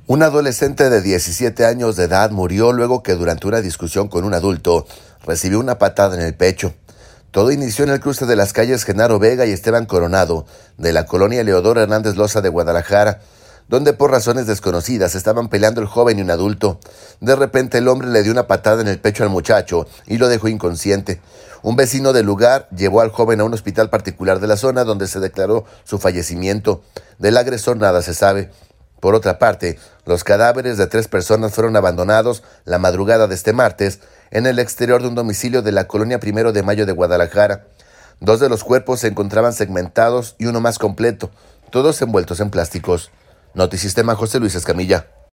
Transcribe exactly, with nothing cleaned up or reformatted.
Un adolescente de diecisiete años de edad murió luego que durante una discusión con un adulto recibió una patada en el pecho. Todo inició en el cruce de las calles Genaro Vega y Esteban Coronado de la colonia Leodoro Hernández Loza de Guadalajara, donde por razones desconocidas estaban peleando el joven y un adulto. De repente el hombre le dio una patada en el pecho al muchacho y lo dejó inconsciente. Un vecino del lugar llevó al joven a un hospital particular de la zona donde se declaró su fallecimiento. Del agresor nada se sabe. Por otra parte, los cadáveres de tres personas fueron abandonados la madrugada de este martes en el exterior de un domicilio de la colonia Primero de Mayo de Guadalajara. Dos de los cuerpos se encontraban segmentados y uno más completo, todos envueltos en plásticos. Notisistema, José Luis Escamilla.